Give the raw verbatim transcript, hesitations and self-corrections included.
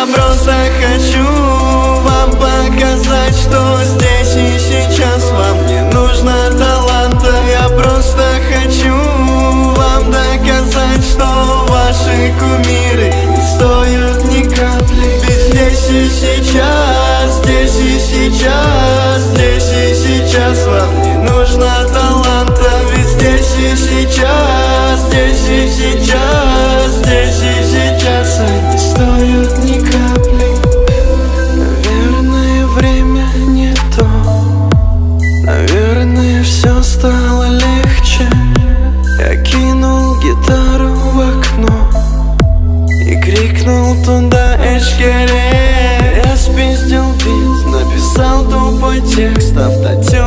Я просто хочу вам показать, что здесь и сейчас вам не нужно таланта. Я просто хочу вам доказать, что ваши кумиры не стоят ни капли. Ведь здесь и сейчас, здесь и сейчас, здесь и сейчас вам не нужно таланта. Ведь здесь и сейчас, здесь и сейчас, здесь и сейчас они стоят ни капли. Наверное, время не то, наверное, все стало легче. Я кинул гитару в окно и крикнул туда эшкере. Я спиздил бит, написал тупой текст, автотюн